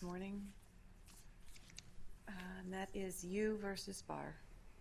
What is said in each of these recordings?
morning, and that is Yu versus Barr.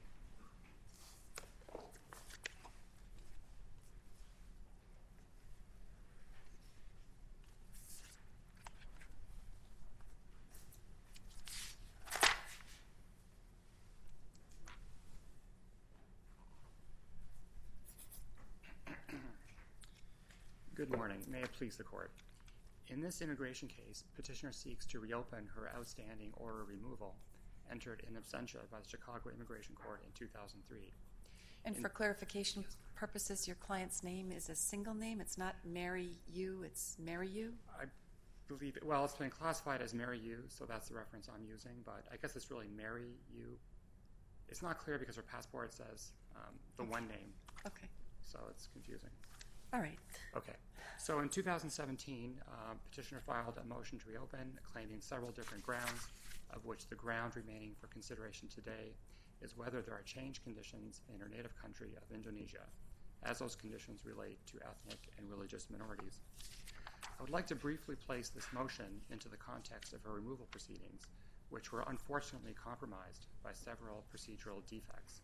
Good morning. May it please the Court. In this immigration case, petitioner seeks to reopen her outstanding order of removal entered in absentia by the Chicago Immigration Court in 2003. And for clarification purposes, your client's name is a single name? It's not Mary Yu, it's Mary Yu? I believe, well, it's been classified as Mary Yu, so that's the reference I'm using, but I guess it's really Mary Yu. It's not clear because her passport says the one name. Okay. So it's confusing. All right. Okay. So in 2017, petitioner filed a motion to reopen claiming several different grounds, of which the ground remaining for consideration today is whether there are changed conditions in her native country of Indonesia, as those conditions relate to ethnic and religious minorities. I would like to briefly place this motion into the context of her removal proceedings, which were unfortunately compromised by several procedural defects.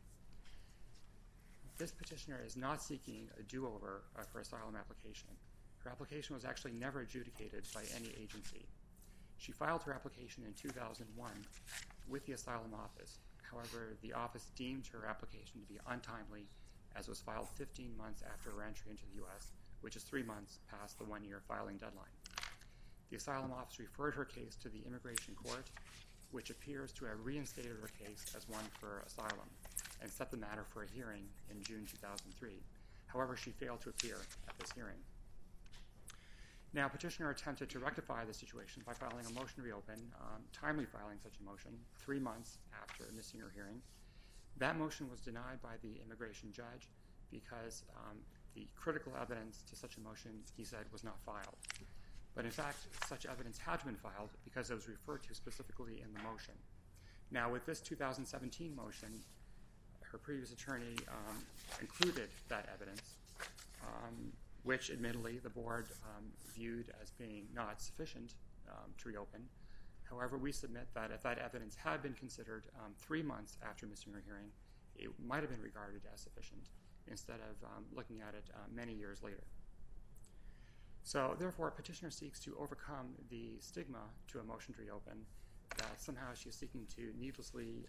This petitioner is not seeking a do-over of her asylum application. Her application was actually never adjudicated by any agency. She filed her application in 2001 with the asylum office. However, the office deemed her application to be untimely, as it was filed 15 months after her entry into the U.S., which is 3 months past the one-year filing deadline. The asylum office referred her case to the immigration court, which appears to have reinstated her case as one for asylum and set the matter for a hearing in June 2003. However, she failed to appear at this hearing. Now, petitioner attempted to rectify the situation by filing a motion to reopen, timely filing such a motion 3 months after missing her hearing. That motion was denied by the immigration judge because the critical evidence to such a motion, he said, was not filed. But in fact, such evidence had been filed because it was referred to specifically in the motion. Now, with this 2017 motion, her previous attorney included that evidence, which admittedly the board viewed as being not sufficient to reopen. However, we submit that if that evidence had been considered 3 months after missing her hearing, it might have been regarded as sufficient instead of looking at it many years later. So therefore, petitioner seeks to overcome the stigma to a motion to reopen that somehow she is seeking to needlessly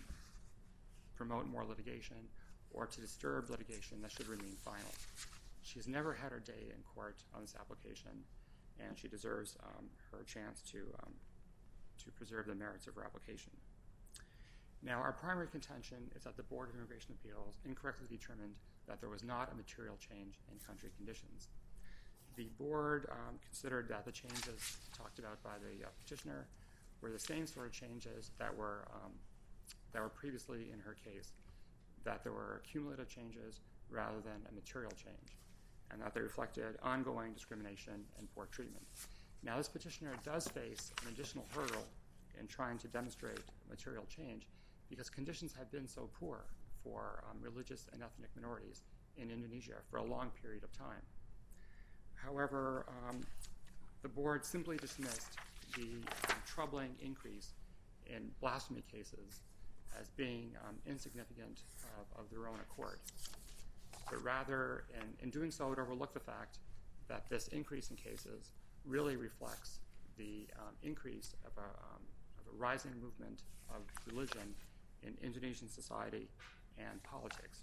promote more litigation or to disturb litigation that should remain final. She's never had her day in court on this application, and she deserves her chance to preserve the merits of her application. Now, our primary contention is that the Board of Immigration Appeals incorrectly determined that there was not a material change in country conditions. The board considered that the changes talked about by the petitioner were the same sort of changes that were previously in her case, that there were cumulative changes rather than a material change, and that they reflected ongoing discrimination and poor treatment. Now, this petitioner does face an additional hurdle in trying to demonstrate material change because conditions have been so poor for religious and ethnic minorities in Indonesia for a long period of time. However, the board simply dismissed the troubling increase in blasphemy cases as being insignificant of their own accord. But rather, in doing so, it overlooked the fact that this increase in cases really reflects the increase of a rising movement of religion in Indonesian society and politics.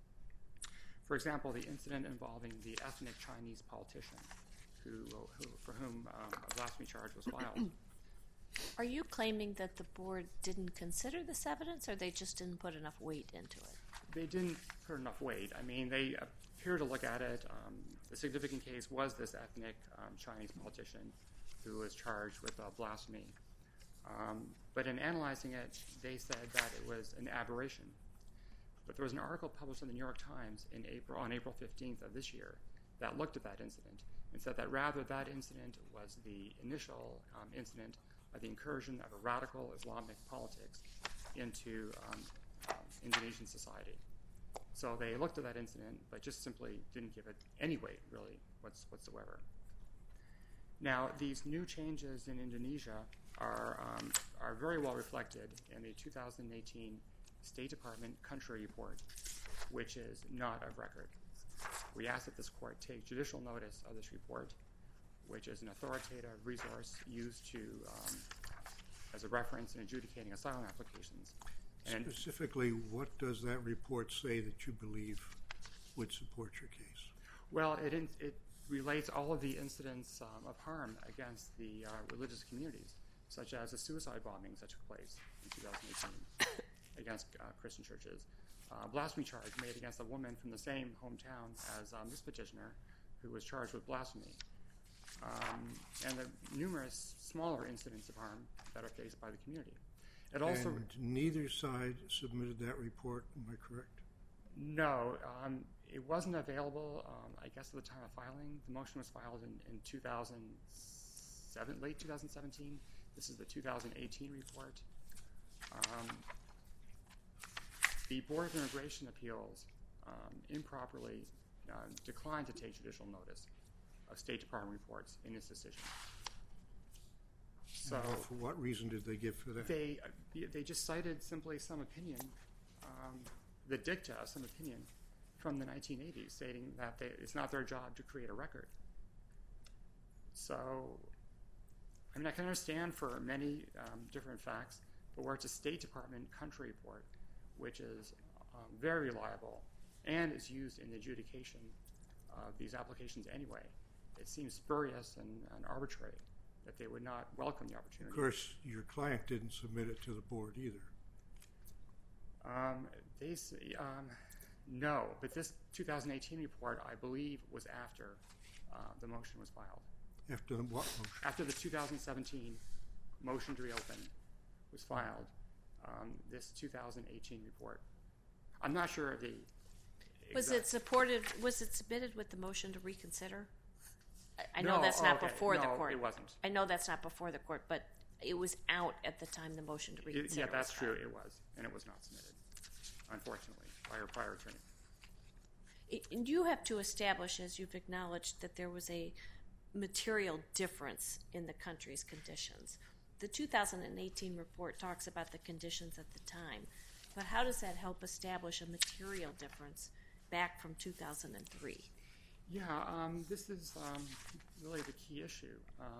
For example, the incident involving the ethnic Chinese politician for whom a blasphemy charge was filed. Are you claiming that the board didn't consider this evidence, or they just didn't put enough weight into it? They didn't put enough weight. I mean, they appear to look at it. The significant case was this ethnic Chinese politician who was charged with blasphemy. But in analyzing it, they said that it was an aberration. But there was an article published in the New York Times on April 15th of this year that looked at that incident and said that rather that incident was the initial incident of the incursion of a radical Islamic politics into Indonesian society. So they looked at that incident, but just simply didn't give it any weight, really, whatsoever. Now, these new changes in Indonesia are very well reflected in the 2018 State Department Country Report, which is not of record. We ask that this court take judicial notice of this report, which is an authoritative resource used as a reference in adjudicating asylum applications. And specifically, what does that report say that you believe would support your case? Well, it relates all of the incidents of harm against the religious communities, such as the suicide bombings that took place in 2018 against Christian churches, blasphemy charge made against a woman from the same hometown as this petitioner who was charged with blasphemy, and the numerous smaller incidents of harm that are faced by the community. It also, and neither side submitted that report, am I correct? No, it wasn't available, I guess, at the time of filing. The motion was filed in 2007, late 2017. This is the 2018 report. The Board of Immigration Appeals improperly declined to take judicial notice of State Department reports in its decision. So, for what reason did they give for that? They just cited simply some opinion, the dicta of some opinion from the 1980s, stating that it's not their job to create a record. So, I mean, I can understand for many different facts, but where it's a State Department country report, which is very reliable and is used in the adjudication of these applications anyway, it seems spurious and arbitrary that they would not welcome the opportunity. Of course, your client didn't submit it to the board either. No, but this 2018 report, I believe, was after the motion was filed. After the what motion? After the 2017 motion to reopen was filed, this 2018 report. I'm not sure of the exact... Was it submitted with the motion to reconsider? I know that's not before the court. No, it wasn't. I know that's not before the court, but it was out at the time the motion to reconsider Yeah, that's was true. filed. It was, and it was not submitted, unfortunately, by our prior attorney. And you have to establish, as you've acknowledged, that there was a material difference in the country's conditions. The 2018 report talks about the conditions at the time, but how does that help establish a material difference back from 2003? Yeah, this is really the key issue.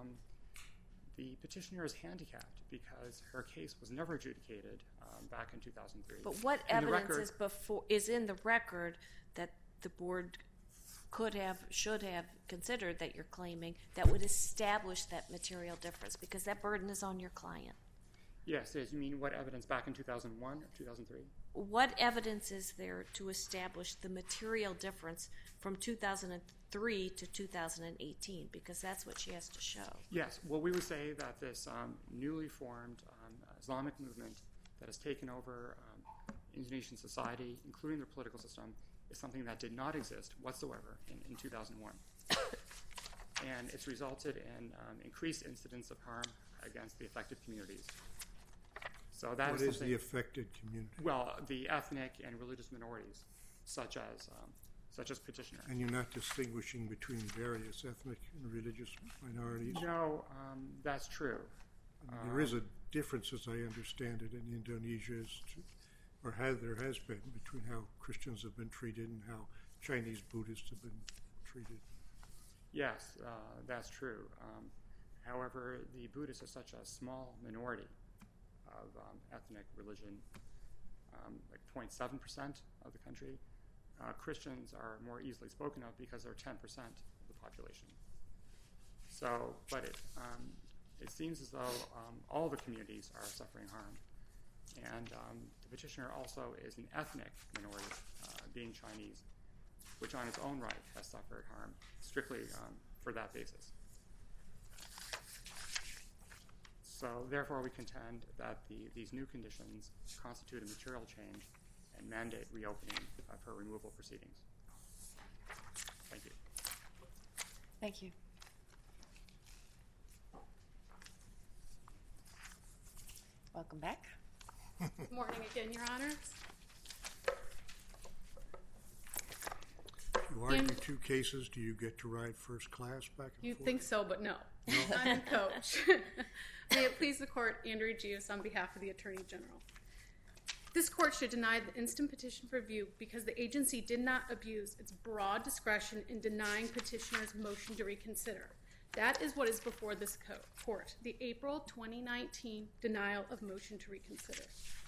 The petitioner is handicapped because her case was never adjudicated back in 2003. But what evidence is in the record that the board should have considered that you're claiming that would establish that material difference? Because that burden is on your client. Yes, you mean what evidence back in 2001 or 2003? What evidence is there to establish the material difference from 2003 to 2018? Because that's what she has to show. Yes, well, we would say that this newly formed Islamic movement that has taken over Indonesian society, including the political system, is something that did not exist whatsoever in 2001. And it's resulted in increased incidents of harm against the affected communities. So that what is the affected community? Well, the ethnic and religious minorities, such as petitioner. And you're not distinguishing between various ethnic and religious minorities? No, that's true. There is a difference, as I understand it, in Indonesia, there has been, between how Christians have been treated and how Chinese Buddhists have been treated. Yes, that's true. However, the Buddhists are such a small minority of ethnic religion, like 0.7% of the country. Christians are more easily spoken of because they're 10% of the population. So, but it seems as though all the communities are suffering harm. And the petitioner also is an ethnic minority, being Chinese, which on its own right has suffered harm strictly for that basis. So therefore we contend that these new conditions constitute a material change and mandate reopening of her removal proceedings. Thank you. Thank you. Welcome back. Good morning again, Your Honors. If you you argue two cases, do you get to ride first class back and You'd forth? think so, but no. I'm the coach. May it please the court, Andrea Gius on behalf of the Attorney General. This court should deny the instant petition for review because the agency did not abuse its broad discretion in denying petitioner's motion to reconsider. That is what is before this court, the April 2019 denial of motion to reconsider.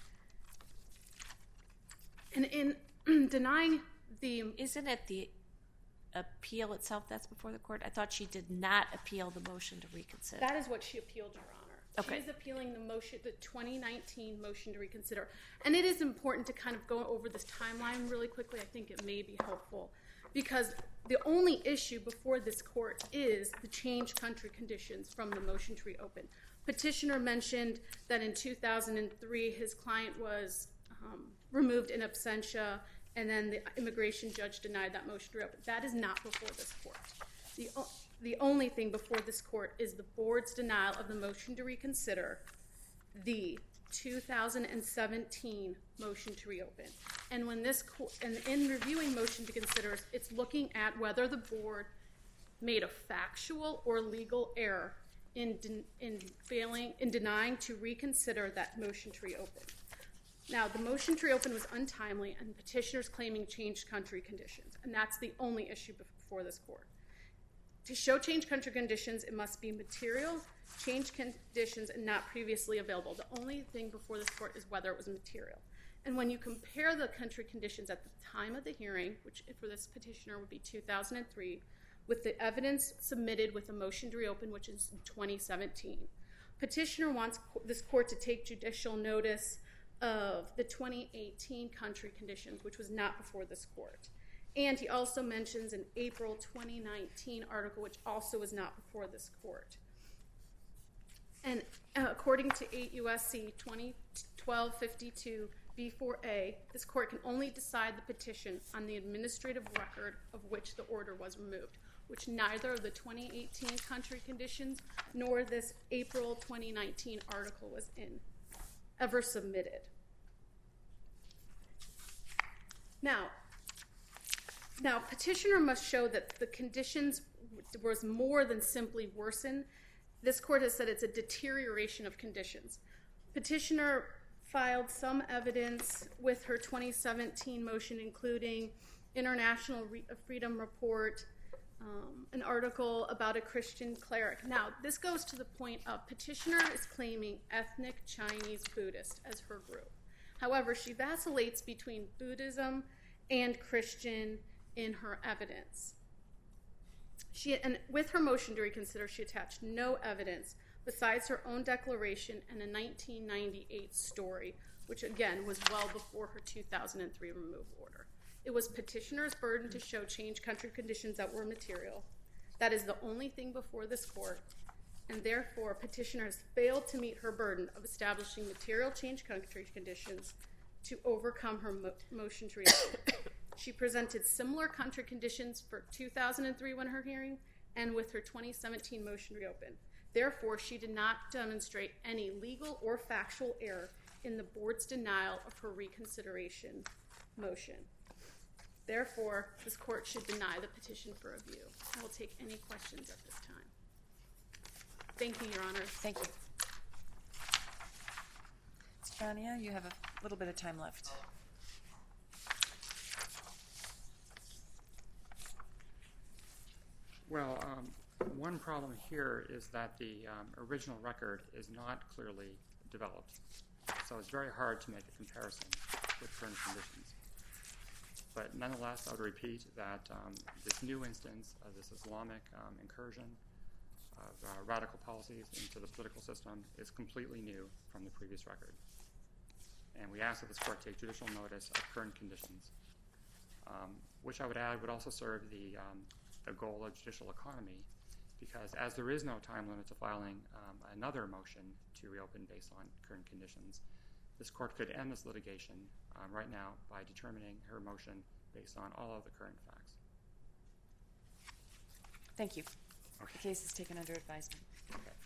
And in denying the... Isn't it the appeal itself that's before the court? I thought she did not appeal the motion to reconsider. That is what she appealed, Your Honor. Okay. She is appealing the 2019 motion to reconsider. And it is important to kind of go over this timeline really quickly. I think it may be helpful because the only issue before this court is the changed country conditions from the motion to reopen. Petitioner mentioned that in 2003 his client was removed in absentia, and then the immigration judge denied that motion to reopen. That is not before this court. The only thing before this court is the board's denial of the motion to reconsider the 2017 motion to reopen. And when this court, and in reviewing motion to consider, it's looking at whether the board made a factual or legal error in denying to reconsider that motion to reopen. Now, the motion to reopen was untimely, and petitioners claiming changed country conditions, and that's the only issue before this court. To show changed country conditions, it must be material, changed conditions, and not previously available. The only thing before this court is whether it was material. And when you compare the country conditions at the time of the hearing, which for this petitioner would be 2003, with the evidence submitted with the motion to reopen, which is 2017, petitioner wants this court to take judicial notice of the 2018 country conditions, which was not before this court. And he also mentions an April 2019 article, which also was not before this court. And according to 8 U.S.C. 1252 B4A, this court can only decide the petition on the administrative record of which the order was removed, which neither of the 2018 country conditions nor this April 2019 article was ever submitted. Now, petitioner must show that the conditions was more than simply worsen. This court has said it's a deterioration of conditions. Petitioner filed some evidence with her 2017 motion, including International Freedom Report, an article about a Christian cleric. Now, this goes to the point of petitioner is claiming ethnic Chinese Buddhist as her group. However, she vacillates between Buddhism and Christian in her evidence. And with her motion to reconsider, she attached no evidence besides her own declaration and a 1998 story, which again was well before her 2003 removal order. It was petitioner's burden to show changed country conditions that were material. That is the only thing before this court, and therefore petitioner has failed to meet her burden of establishing material changed country conditions to overcome her motion to reopen. She presented similar country conditions for 2003 when her hearing and with her 2017 motion to reopen. Therefore, she did not demonstrate any legal or factual error in the board's denial of her reconsideration motion. Therefore, this court should deny the petition for review. I will take any questions at this time. Thank you, Your Honor. Thank you. Stefania, you have a little bit of time left. Well, one problem here is that the original record is not clearly developed, so it's very hard to make a comparison with current conditions. But nonetheless, I would repeat that this new instance of this Islamic incursion of radical policies into the political system is completely new from the previous record. And we ask that this court take judicial notice of current conditions, which I would add would also serve the goal of judicial economy, because as there is no time limit to filing another motion to reopen based on current conditions, this court could end this litigation right now by determining her motion based on all of the current facts. Thank you. Okay. The case is taken under advisement. Okay.